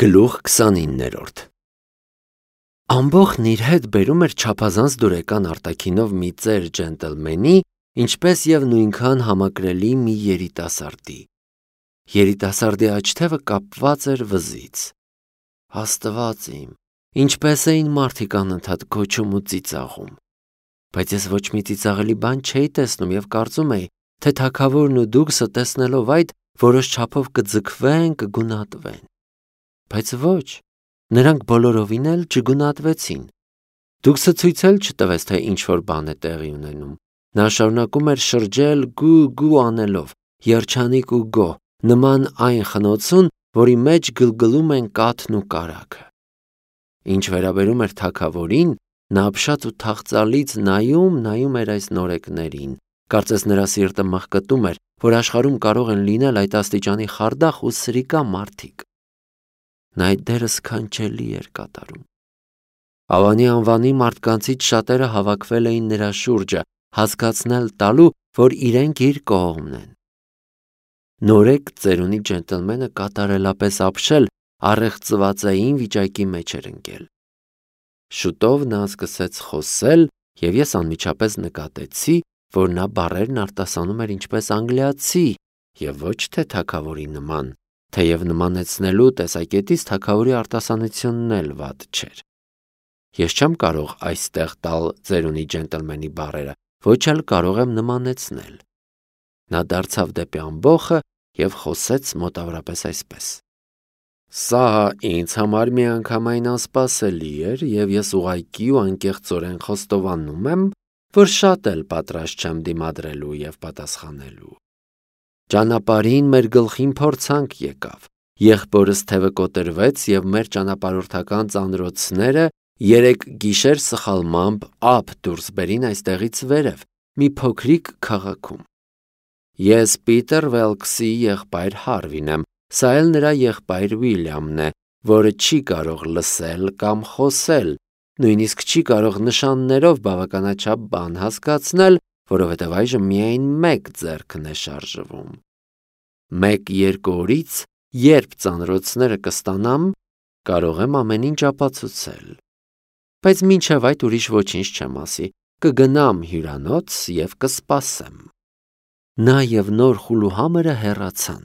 Գլուխ 29-րդ Ամբոխն իր հետ բերում էր չափազանց դուրեկան արտաքինով մի ծեր ջենտլմենի, ինչպես և նույնքան համակրելի մի երիտասարդի։ Երիտասարդի աչքերը կապված էր վզից։ Աստված իմ, ինչպես էին մարդիկ անընդհատ գոչում ու ծիծաղում։ Բայց ես ոչ մի ծիծաղելի բան չէի տեսնում և կարծում էի, թե թագավորն ու դուքսը տեսնելով այդ, որոշ չափով կձգվեն, կգունատվեն։ Բայց ոչ, նրանք բոլորովին էլ չգունատվեցին։ Դուքսը ցույց էլ չտվեց, թե ինչ-որ բան է տեղի ունենում։ Նա շարունակում էր շրջել գու անելով, երջանիկ ու գոհ, նման այն խնոցուն, որի մեջ գլգլում են կաթն ու կարագը։ Ինչ վերաբերում էր թագավորին, նա ապշած ու թախծալից նայում էր այս նորեկներին, կարծես նրա սիրտը մղկտում էր, որ աշխարհում կարող են լինել այդ աստիճանի խարդախ ու սրիկա մարդիկ։ Նա այդ դերը սքանչելի էր կատարում։ Ավանի անվանի մարդկանցից շատերը հավաքվել էին նրա շուրջը, հասկացնել տալու, որ իրենք իր կողմն են։ Նորեկ ծերունի ջենտլմենը կատարելապես ապշել, առեղծվածային վիճակի մեջ էր ընկել։ Շուտով նա սկսեց խոսել, և ես անմիջապես նկատեցի, որ նա բառերն արտասանում էր ինչպես անգլիացի և ոչ թե թագավորի նման, թեև նմանեցնելու տեսակետից թագավորի արտասանությունն էլ վատ չէր։ Ես չեմ կարող այստեղ տալ ծերունի ջենտլմենի բառերը, ոչ էլ կարող եմ նմանեցնել։ Նա դարձավ դեպի ամբոխը և խոսեց մոտավորապես այսպես. Սա ինձ համար միանգամայն անսպասելի էր, և ես ուղղակի ու անկեղծորեն խոստովանում եմ, որ շատ էլ պատրաստ չեմ դիմադրելու և պատասխանելու։ Ճանապարհին մեր գլխին փորձանք եկավ։ Եղբորս թևը կոտրվեց և մեր ճանապարհորդական ծանրոցները 3 գիշեր սխալմամբ ափ դուրս բերին այստեղից վերև, մի փոքրիկ քաղաքում։ Ես Պիտեր Վելքսի եղբայր Հարվին եմ, սա էլ նրա եղբայր Ուիլյամն է, որը չի կարող լսել կամ խոսել, նույնիսկ չի կարող նշաններով բավականաչափ բան հասկացնել, որովհետև այժմ միայն մեկ ձեռքն է շարժվում։ 1-2 օրից, երբ ծանրոցները կստանամ, կարող եմ ամեն ինչ ապացուցել։ Բայց մինչև այդ ուրիշ ոչինչ չեմ ասի, կգնամ հյուրանոց և կսպասեմ։ Նա և նոր խուլուհամերը հեռացան։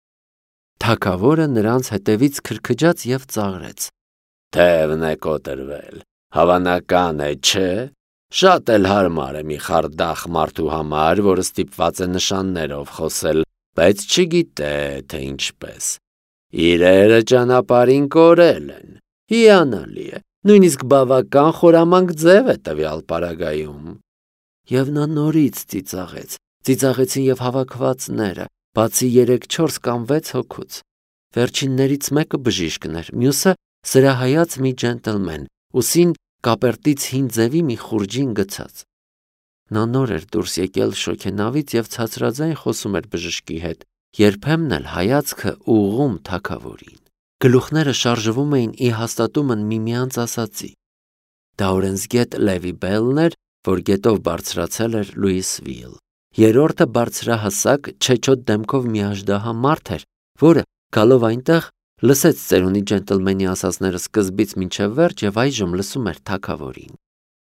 Թագավորը նրանց հետևից քրքջաց և ծաղրեց. Թևն է կոտրվել, հավանական է, չէ՞։ Շատ էլ հարմար է մի խարդախ մարդու համար, որը ստիպված է նշաններով խոսել, բայց չգիտե, թե ինչպես։ Իրերը ճանապարհին կորել են, հիանալի է, նույնիսկ բավական խորամանկ ձև է տվյալ պարագայում։ Եվ նա նորից ծիծաղեց, ծիծաղեցին և հավաքվածները, բացի 3-4 կամ 6 հոգուց։ Վերջիններից մեկը բժիշկն էր, մյուսը սրահայաց մի ջենտլմեն, ուսին կապերտից հին ձևի մի խուրջին գցած։ Նա նոր էր դուրս եկել շոգենավից և ցածրաձայն խոսում էր բժշկի հետ, երբեմն էլ հայացքը ուղղում թագավորին։ Գլուխները շարժվում էին ի հաստատումն միմյանց ասածի։ Դա օրենսգետ Լևի Բելն էր, որ գետով բարձրացել էր Լուիսվիլ։ Երրորդը բարձրահասակ, չեչոտ դեմքով մի աժդահա մարդ էր, որը, գալով այնտեղ, լսեց ծերունի ջենտլմենի ասածները սկզբից մինչև վերջ և այժմ լսում էր թագավորին։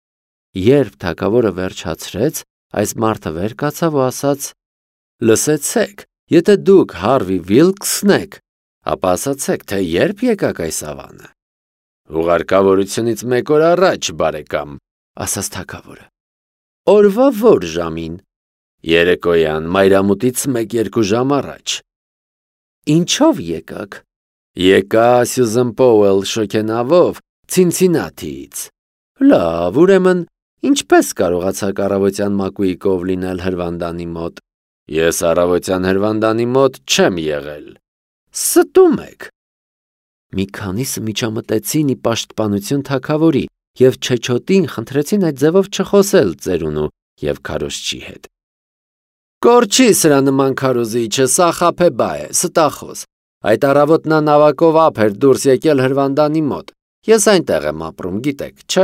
Երբ թագավորը վերջացրեց, այս մարդը վեր կացավ ու ասաց. Լսեցեք, եթե դուք Հարվի Վիլքսն եք, ապա ասացեք, թե երբ եկաք այս ավանը։ Ուղարկավորությունից 1 օր առաջ, բարեկամ, ասաց թագավորը։ Օրվա որ ժամին։ Երեկոյան, մայրամուտից 1-2 ժամ առաջ։ Ինչով եկաք։ Եկա Սյուզեն Պոուել շոգենավով Ցինցինաթիից։ Լավ, ուրեմն, ինչպես կարողացաք առավոտյան մակույկով լինել հրվանդանի մոտ։ Ես առավոտյան հրվանդանի մոտ չեմ եղել։ Ստում եք։ Մի քանիսը միջամտեցին ի պաշտպանություն թագավորի և չեչոտին խնդրեցին այդ ձևով չխոսել ծերունու և քարոզչի հետ։ Կորչի սրա նման քարոզիչը, սա խաբեբա է, ստախոս։ Այդ առավոտ նա նավակով ափ էր դուրս եկել հրվանդանի մոտ։ Ես այնտեղ եմ ապրում, գիտեք, չէ՞։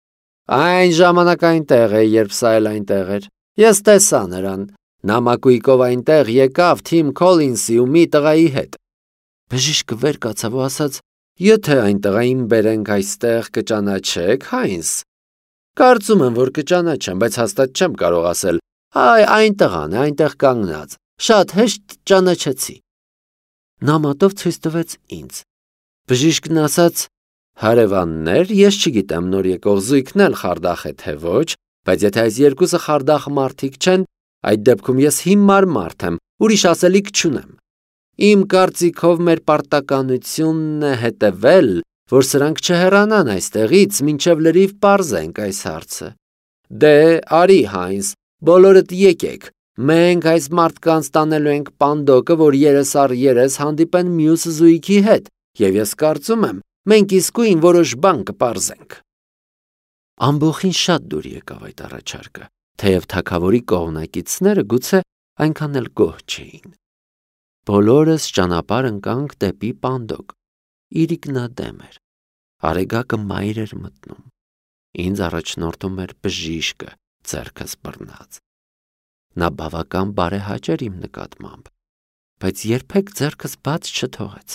Այն ժամանակ այնտեղ է, երբ սա էլ այնտեղ էր։ Ես տեսա նրան։ Նա մակույկով այնտեղ եկավ Թիմ Քոլինսի ու մի տղայի հետ։ Բժիշկը վեր կացավ ու ասաց. Եթե այնտեղային բերենք այստեղ կճանաչեք, Հայնս։ Կարծում եմ, որ կճանաչեմ, բայց հաստատ չեմ կարող ասել։ Այնտեղան է, այնտեղ կանգնած։ Շատ հեշտ ճանաչեցի։ Նա մատով ցույց տվեց ինձ։ Բժիշկն ասաց. հարևաններ, ես չգիտեմ նոր եկող զույգն էլ խարդախ է թե ոչ, բայց եթե այս երկուսը խարդախ մարդիկ չեն, այդ դեպքում ես հիմար մարդ եմ, ուրիշ ասելիք չունեմ։ Իմ կարծիքով մեր պարտականությունն է հետևել, որ սրանք չհեռանան այստեղից, մինչև լրիվ պարզենք այս հարցը։ Դե, արի, Հայնս, բոլորդ եկեք, մենք այս մարդկանց տանելու ենք պանդոկը, որ երես առ երես հանդիպեն մյուս զույգի հետ, և ես կարծում եմ, մենք իսկույն որոշ բան կպարզենք։ Ամբոխին շատ դուր եկավ այդ առաջարկը, թեև թագավորի կողմնակիցները գուցե այնքան էլ գոհ չէին։ Բոլորս ճանապարհ ընկանք դեպի պանդոկ։ Իրիկնադեմ էր։ Արեգակը մայր էր մտնում։ Ինձ առաջնորդում էր բժիշկը, ձեռքս բռնած։ Նա բավական բարեհաճ էր իմ նկատմամբ, բայց երբեք ձեռքս բաց չթողեց։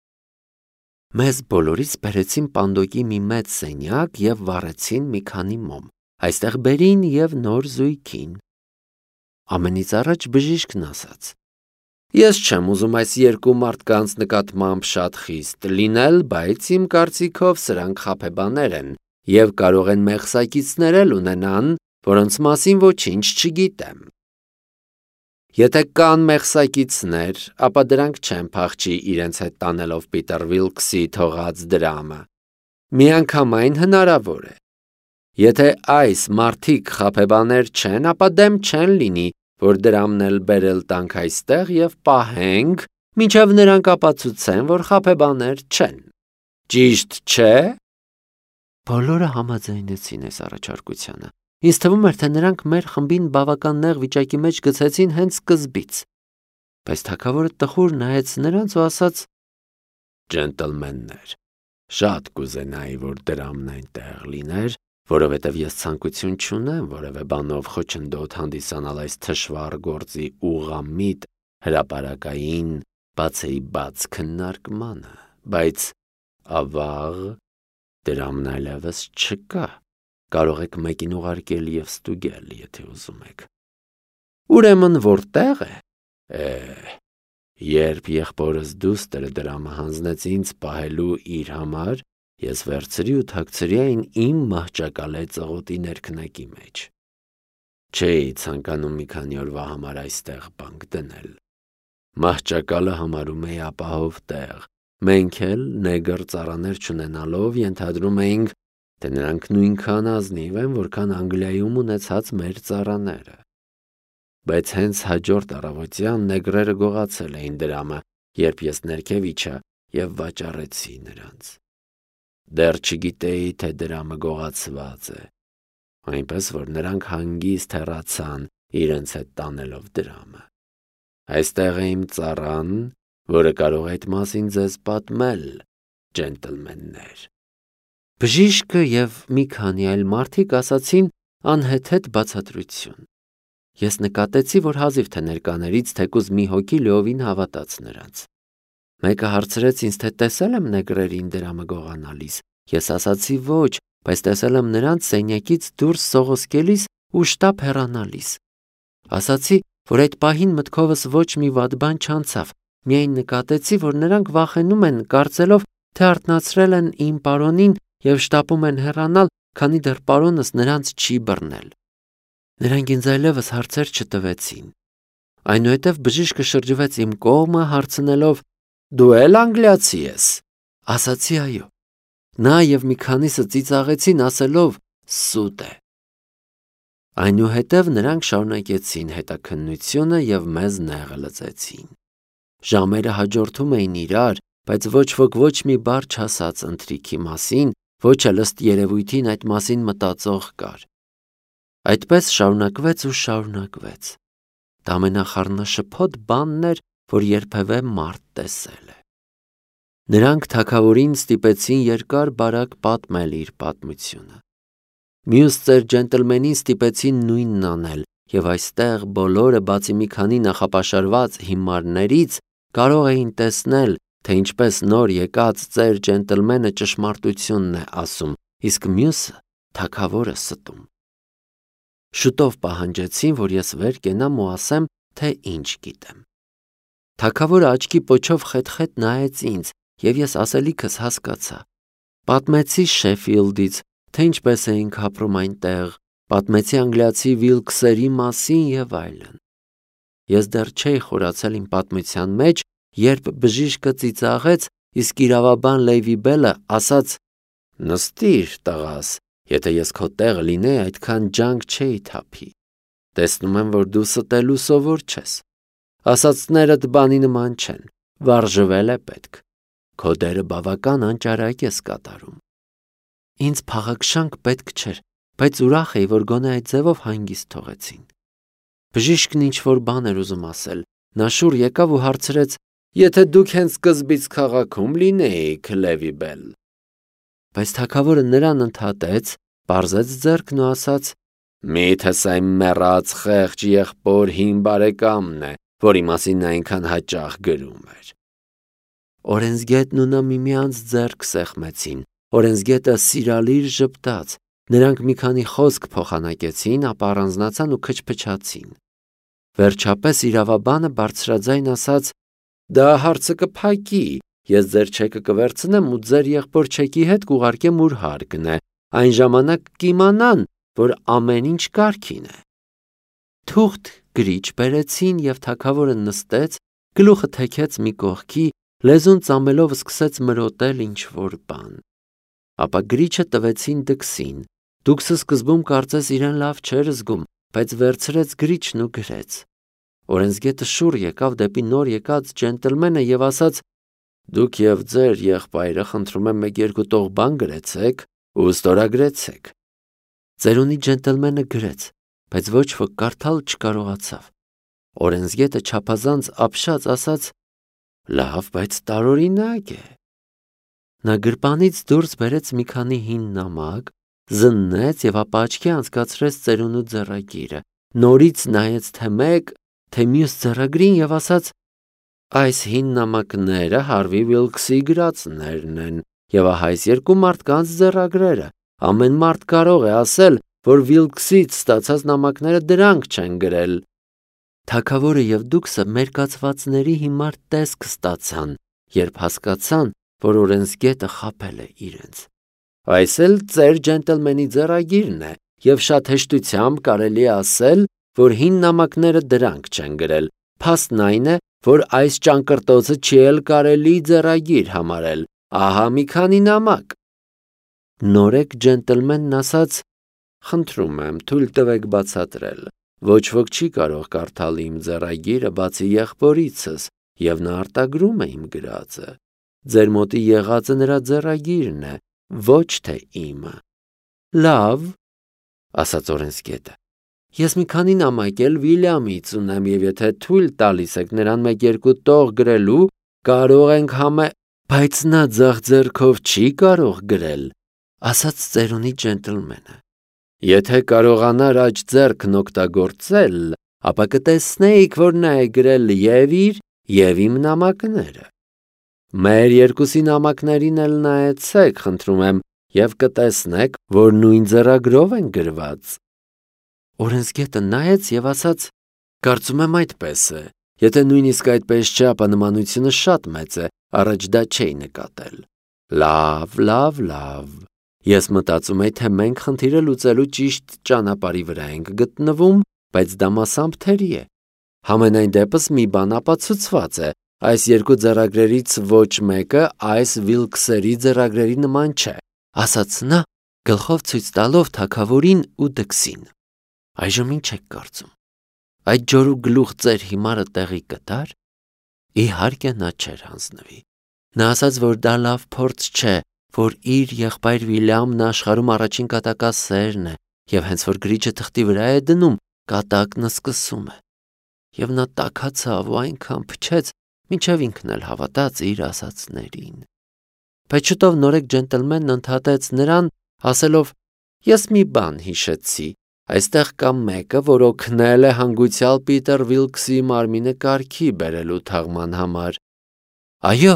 Մեզ բոլորից բերեցին պանդոկի մի մեծ սենյակ և վառեցին մի քանի մոմ, այստեղ բերին և նոր զույգին։ Ամենից առաջ բժիշկն ասաց. Ես չեմ ուզում այս երկու մարդկանց նկատմամբ շատ խիստ լինել, բայց իմ կարծիքով սրանք խաբեբաներ են և կարող են մեղսակիցներ էլ ունենան, որոնց մասին ոչինչ չգիտեմ։ Եթե կան մեղսակիցներ, ապա դրանք չեն փախչի իրենց հետ տանելով Պիտեր Վիլքսի թողած դրամը։ Միանգամայն հնարավոր է։ Եթե այս մարդիկ խաբեբաներ չեն, ապա դեմ չեն լինի, որ դրամն էլ բերել տանք այստեղ և պահենք, մինչև նրանք ապացուցեն, որ խաբեբաներ չեն։ Ճիշտ չէ՞։ Բոլորը համաձայնեցին այս առաջարկությանը։ Ինձ թվում էր, թե նրանք մեր խմբին բավական նեղ վիճակի մեջ գցեցին հենց սկզբից։ Բայց թագավորը տխուր նայեց նրանց ու ասաց. Ջենտլմեններ, շատ կուզենայի, որ դրամն այնտեղ լիներ, որովհետև ես ցանկություն չունեմ որևէ բանով խոչընդոտ հանդիսանալ այս թշվառ գործի ուղղամիտ հրապարակային բացեի բաց քննարկմանը, բայց ավաղ դրամն այլևս չկա, կարող եք մեկին ուղարկել և ստուգել, եթե ուզում եք։ Ուրեմն որտեղ է։ Երբ եղբորս դուստրը դրամը հանձնեց ինձ պահելու իր համար, ես վերցրի ու թաքցրի այն իմ մահճակալե ծղոտի ներքնակի մեջ։ Չէի ցանկանում մի քանի օրվա համար այստեղ բանկ դնել։ Մահճակալը համարում էի ապահով տեղ։ Մենք էլ նեգր ծառաներ չունենալով ենթադրում էինք, թե նրանք նույնքան ազնիվ են, որքան Անգլիայում ունեցած մեր ծառաները։ Բայց հենց հաջորդ առավոտյան նեգրերը գողացել էին դրամը, երբ ես ներքև իջա և վաճառեցի նրանց։ Դեռ չգիտեի, թե դրամը գողացված է, այնպես որ նրանք հանգիստ հեռացան իրենց հետ տանելով դրամը։ Այստեղ է իմ ծառան, որը կարող է այդ մասին ձեզ պատմել, ջենտլմեններ։ Բժիշկը և մի քանի այլ մարդիկ ասացին անհեթեթ բացատրություն։ Ես նկատեցի, որ հազիվ թե ներկաներից թեկուզ մի հոգի լիովին հավատաց նրանց։ Մեկը հարցրեց ինձ, թե տեսել եմ նեգրերին դրամը գողանալիս։ Ես ասացի ոչ, բայց տեսել եմ նրանց սենյակից դուրս սողոսկելիս ու շտապ հեռանալիս։ Ասացի, որ այդ պահին մտքովս ոչ մի վատ բան չանցավ, միայն նկատեցի, որ նրանք վախենում են, կարծելով, թե արթնացրել են իմ պարոնին և շտապում են հեռանալ, քանի դեռ պարոնս նրանց չի բռնել։ Նրանք ինձ այլևս հարցեր չտվեցին։ Այնուհետև բժիշկը շրջվեց իմ կողմը, հարցնելով. Դու էլ անգլիացի ես։ Ասացի այո։ Նա և մի քանիսը ծիծաղեցին, ասելով. Սուտ է։ Այնուհետև նրանք շարունակեցին հետաքննությունը և մեզ նեղը լծեցին։ Ժամերը հաջորդում էին իրար, բայց ոչ ոք ոչ մի բառ չասաց ընթրիքի մասին, ոչ էլ ըստ երևույթին այդ մասին մտածող կար։ Այդպես շարունակվեց ու շարունակվեց։ Դա ամենախառնաշփոթ բանն էր, որ երբևէ մարդ տեսել է։ Նրանք թագավորին ստիպեցին երկար-բարակ պատմել իր պատմությունը։ Մյուս ծեր ջենտլմենին ստիպեցին նույնն անել, և այստեղ բոլորը, բացի մի քանի նախապաշարված հիմարներից, կարող էին տեսնել, թե ինչպես նոր եկած ծեր ջենտլմենը ճշմարտությունն է ասում, իսկ մյուսը թագավորը ստում։ Շուտով պահանջեցին, որ ես վեր կենամ ու ասեմ, թե ինչ գիտեմ։ Թագավորը աչքի պոչով խետ-խետ նայեց ինձ, եւ ես ասելիքս հասկացա։ Պատմեցի Շեֆիլդից, թե ինչպես էինք ապրում այնտեղ, պատմեցի անգլիացի Վիլքսերի մասին եւ այլն։ Ես դեռ չէի խորացել իմ պատմության մեջ, երբ բժիշկը ծիծաղեց, իսկ իրավաբան Լեյվի Բելը ասաց. «Նստիր, տղաս, եթե ես քո տեղը լինեի, այդքան ջանք չէի թափի։ Տեսնում եմ, որ դու ստելու սովոր չես։ Ասածներդ բանի նման չեն, վարժվել է պետք։ Քո դերը բավական անճարակ ես կատարում»։ Ինձ փաղաքշանք պետք չէր, բայց ուրախ էի, որ գոնե այդ ձևով հանգիստ թողեցին։ Բժիշկն ինչ-որ բան էր ուզում ասել, նա շուռ եկավ ու հարցրեց. «Եթե դուք հենց սկզբից քաղաքում լինեիք, Լեվի Բել»։ Բայց թագավորը նրան ընդհատեց, պարզեց ձեռքն ու ասաց. «Միթե սա իմ մեռած խեղճ եղբոր հին բարեկամն է, որի մասին նա այնքան հաճախ գրում էր»։ Օրենսգետն ու նա միմյանց ձեռք սեղմեցին, օրենսգետը սիրալիր ժպտաց, նրանք մի քանի խոսք փոխանակեցին, ապա առանձնացան ու քչփչացին։ Վերջապես իրավաբանը բարձրաձայն ասաց. «Դա հարցը կփակի, ես ձեր չեկը կվերցնեմ ու ձեր եղբոր չեկի հետ կուղարկեմ ուր հարկն է, այն ժամանակ կիմանան, որ ամեն ինչ կարգին է»։ Թուղթ գրիչ բերեցին եւ թագավորը նստեց, գլուխը թեքեց մի կողքի, լեզուն ծամելով սկսեց մրոտել ինչ-որ բան։ Ապա գրիչը տվեցին դքսին։ Դուքսը սկզբում կարծես իրեն լավ չէր զգում, բայց վերցրեց գրիչն ու գրեց։ Օրենսգետը շուռ եկավ դեպի նոր եկած ջենտլմենը եւ ասաց. «Դուք եւ ձեր եղբայրը խնդրում եմ մեկ-երկու տող բան գրեցեք ու ստորագրեցեք»։ Ծերունի ջենտլմենը գրեց, բայց ոչ ոք կարդալ չկարողացավ։ Օրենսգետը չափազանց ապշած ասաց. «Լավ, բայց տարօրինակ է»։ Նա գրպանից դուրս բերեց մի քանի հին նամակ, զննեց եւ ապա աչքի անցկացրեց ծերունու ձեռագիրը, նորից նայեց թե մեկ, թե մյուս ձեռագրին եւ ասաց. «Այս հին նամակները Հարվի Վիլքսի գրածներն են եւ ահա այս երկու մարդկանց ձեռագրերը։ Ամեն մարդ կարող է ասել, որ Վիլքսից ստացած նամակները դրանք չեն գրել»։ Թագավորը եւ դուքսը մերկացվածների հիմար տեսք ստացան, երբ հասկացան, որ օրենսգետը խաբել է իրենց։ «Այս էլ ծեր ջենտլմենի ձեռագիրն է եւ շատ հեշտությամբ կարելի է ասել, որ հին նամակները դրանք չեն գրել։ Փաստն այն է, որ այս ճանկռտոցը չի էլ կարելի ձեռագիր համարել։ Ահա մի քանի նամակ»։ Նորեկ ջենտլմենն ասաց. «Խնդրում եմ, թույլ տվեք բացատրել։ Ոչ ոք չի կարող կարդալ իմ ձեռագիրը բացի եղբորիցս, եւ նա արտագրում է իմ գրածը։ Ձեր մոտի եղածը նրա ձեռագիրն է, ոչ թե իմը»։ «Լավ», ասաց օրենսգետը, «ես մի քանի նամակ էլ Վիլյամից ունեմ եւ եթե թույլ տալիս եք նրան մեկ-երկու տող գրելու, կարող ենք «Բայց նա ձախ ձեռքով չի կարող գրել», ասաց ծերունի ջենտլմենը։ «Եթե կարողանար աջ ձեռքն օգտագործել, ապա կտեսնեիք, որ նա է գրել եւ իր եւ իմ նամակները։ Մեր երկուսի նամակներին էլ նայեցեք, խնդրում եմ, եւ կտեսնեք, որ նույն ձեռագրով են գրված»։ Օրենսգետը նայեց եւ ասաց. «Կարծում եմ այդպես է։ Եթե նույնիսկ այդպես չէ, ապա նմանությունը շատ մեծ է, առաջ դա չէի նկատել»։ Լավ։ Ես մտածում եի, թե մենք խնդիրը լուծելու ճիշտ ճանապարհի վրա ենք գտնվում, բայց դա մասամբ թերի է։ Համենայն դեպս մի բան ապացուցված է. այս երկու ձեռագրերից ոչ մեկը այս Վիլքսերի ձեռագրերի նման չէ, ասաց նա, գլխով ցույց տալով թագավորին ու դքսին։ Այժմ ինչ եք կարծում։ Այդ ջորու գլուխ ծեր հիմարը տեղի կտար։ Իհարկե նա չէր հանձնվի։ Նա ասաց, որ դա լավ փորձ չէ, որ իր եղբայր Վիլյամն աշխարհում առաջին կատակա սերն է, եւ հենց որ գրիչը թղթի վրա է դնում, կատակն սկսում է։ Եվ նա տաքացավ ու այնքան փչեց, մինչև ինքն էլ հավատաց իր ասածներին։ Բայց շուտով նորեկ ջենտլմենն ընդհատեց նրան, ասելով. «Ես մի բան հիշեցի, այստեղ կա մեկը, որ օգնել է հանգուցյալ Պիտեր Վիլքսի մարմինը կարգի բերելու թաղման համար»։ «Այո»,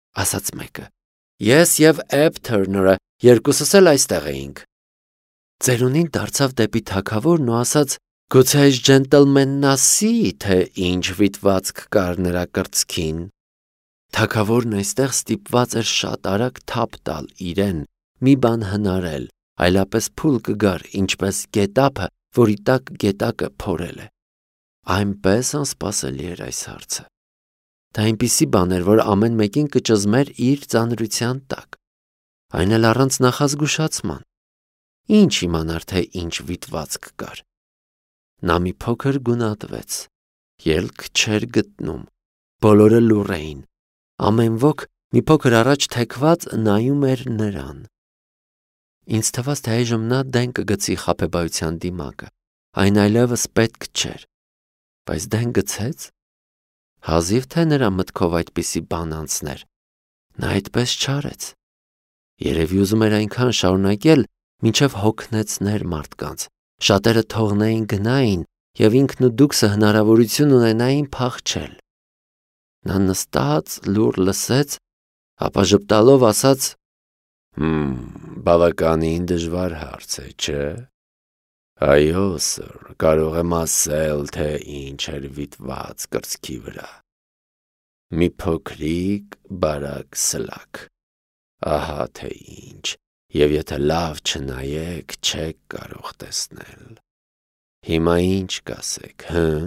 ասաց մեկը։ Ես եւ Էբ Թերները երկուսս էլ այստեղ էինք։ Ծերունին դարձավ դեպի թագավորն ու ասաց. Գուցե այս ջենտլմենն ասի, թե ինչ վիտվածք կար նրա կրծքին։ Թագավորն այստեղ ստիպված էր շատ արագ թափ տալ իրեն, մի բան հնարել, այլապես փուլ կգար, ինչպես գետափը, որի տակ գետակը փորել է։ Այնպես անսպասելի էր այս հարցը։ Դա այնպիսի բան էր, որ ամեն մեկին կճզմեր իր ծանրության տակ, այն էլ առանց նախազգուշացման։ Ինչ իմանար, թե ինչ վիտվածք կար։ Նա մի փոքր գունատվեց, ելք չէր գտնում, բոլորը լուռ էին, ամեն ոք մի փոքր առաջ թեքված նայում էր նրան։ Ինձ թվաց, թե այժմ նա դեն կգցի խաբեբայության դիմակը, այն այլևս պետք չէր, բայց դեն գցեց։ Հազիվ թե նրա մտքով այդպիսի բան անցներ, նա այդպես չարեց։ Երևի ուզում էր այնքան շարունակել, մինչև հոգնեցներ մարդկանց, շատերը թողնեին գնային և ինքն ու դուքսը հնարավորություն ունենային փախչել։ Նա նստած լուռ լսեց, ապա ժպտալով ասաց. Բավականին դժվար հարց է, չէ՞։ Այո, սըր, կարող եմ ասել, թե ինչ էր վիտված կրծքի վրա։ Մի փոքրիկ բարակ սլաք, ահա թե ինչ, և եթե լավ չնայեք, չեք կարող տեսնել։ Հիմա ինչ կասեք,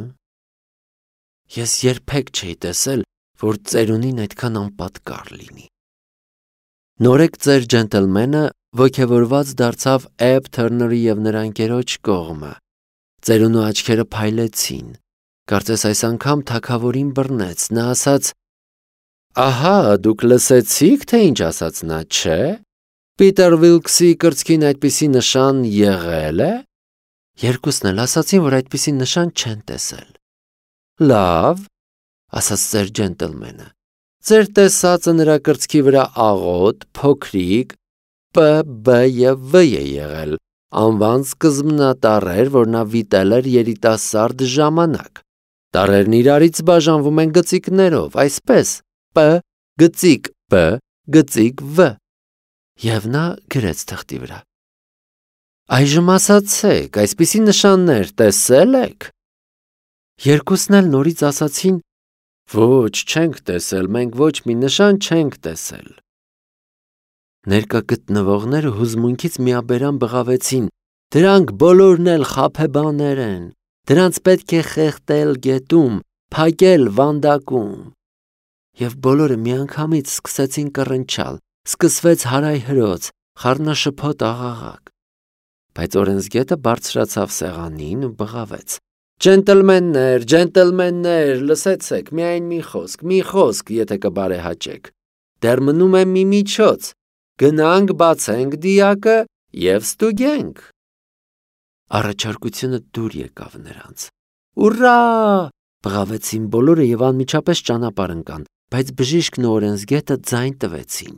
Ես երբեք չէի տեսել, որ ծերունին այդքան անպատկառ լինի։ Նորեկ ծեր ջենտլմենը ոգևորված դարձավ Էբ Թերների և նրա ընկերոջ կողմը։ Ծերունու աչքերը փայլեցին, կարծես այս անգամ թագավորին բռնեց, նա ասաց. Ահա, դուք լսեցիք, թե ինչ ասաց նա, չէ՞։ Պիտեր Վիլքսի կրծքին այդպիսի նշան եղել է։ Երկուսն էլ ասացին, որ այդպիսի նշան չեն տեսել։ Լավ, ասաց ծեր ջենտլմենը, ձեր տեսածը նրա կրծքի վրա աղոտ, փոքրիկ, П, B և V է եղել, անվան սկզբնատառեր, որ նա վիտել էր երիտասարդ ժամանակ։ Տառերն իրարից բաժանվում են գծիկներով, այսպես, P, գծիկ P, գծիկ V։ Եվ նա գրեց թղթի վրա։ Այժմ ասացեք, այսպիսի նշաններ տեսել եք։ Երկուսն էլ նորից ասացին. Ոչ, չենք տեսել, մենք ոչ մի նշան չենք տեսել։ Ներկա գտնվողները հուզմունքից միաբերան բղավեցին. Դրանք բոլորն էլ խաբեբաներ են, դրանց պետք է խեղդել գետում, փակել վանդակում։ Եվ բոլորը միանգամից սկսեցին կռնչալ, սկսվեց հարայհրոց, խառնաշփոթ աղաղակ։ Բայց օրենսգետը բարձրացավ սեղանին ու բղավեց. Ջենտլմեններ, լսեցեք, միայն մի խոսք, եթե կբարեհաճեք։ Դեռ մնում է մի միջոց, գնանք բացենք դիակը և ստուգենք։ Առաջարկությունը դուր եկավ նրանց։ Ուռա! Բղավեցին բոլորը և անմիջապես ճանապարհ ընկան, բայց բժիշկն ու օրենսգետը ձայն տվեցին.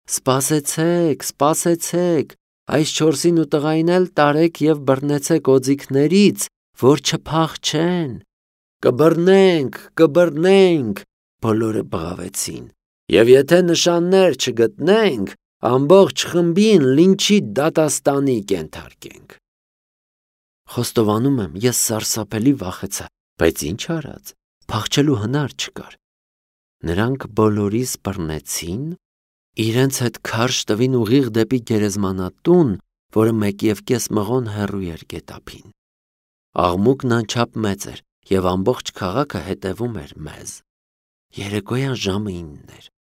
Սպասեցեք, այս չորսին ու տղային էլ տարեք և բռնեցեք օձիքներից, որ չփախչեն։ Կբռնենք, բոլորը բղավեցին։ Եվ եթե նշաններ չգտնենք, ամբողջ խմբին լինչի դատաստանի կենթարկենք։ Խոստովանում եմ, ես սարսափելի վախեցա, բայց ինչ արած, փախչելու հնար չկար։ Նրանք բոլորիս բռնեցին, իրենց հետ քարշ տվին ուղիղ դեպի գերեզմանատուն, որը 1.5 մղոն հեռու էր գետափին։ Աղմուկն անչափ մեծ էր, և ամբողջ քաղաքը հետևում էր մեզ։ Երեկոյան ժամը 9 էր։